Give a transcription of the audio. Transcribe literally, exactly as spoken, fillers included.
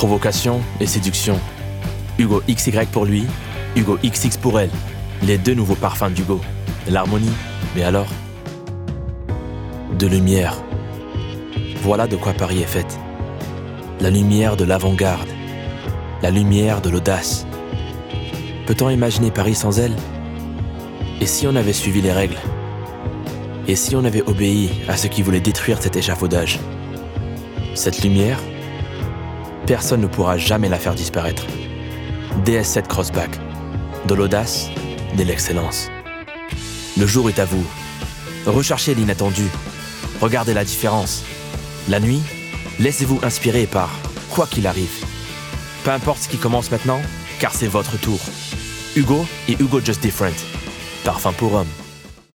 Provocation et séduction. Hugo X Y pour lui, Hugo X X pour elle. Les deux nouveaux parfums d'Hugo. L'harmonie, mais alors? De lumière. Voilà de quoi Paris est faite. La lumière de l'avant-garde. La lumière de l'audace. Peut-on imaginer Paris sans elle? Et si on avait suivi les règles? Et si on avait obéi à ceux qui voulaient détruire cet échafaudage? Cette lumière, personne ne pourra jamais la faire disparaître. D S sept Crossback, de l'audace, de l'excellence. Le jour est à vous. Recherchez l'inattendu. Regardez la différence. La nuit, laissez-vous inspirer par quoi qu'il arrive. Peu importe ce qui commence maintenant, car c'est votre tour. Hugo et Hugo Just Different. Parfum pour homme.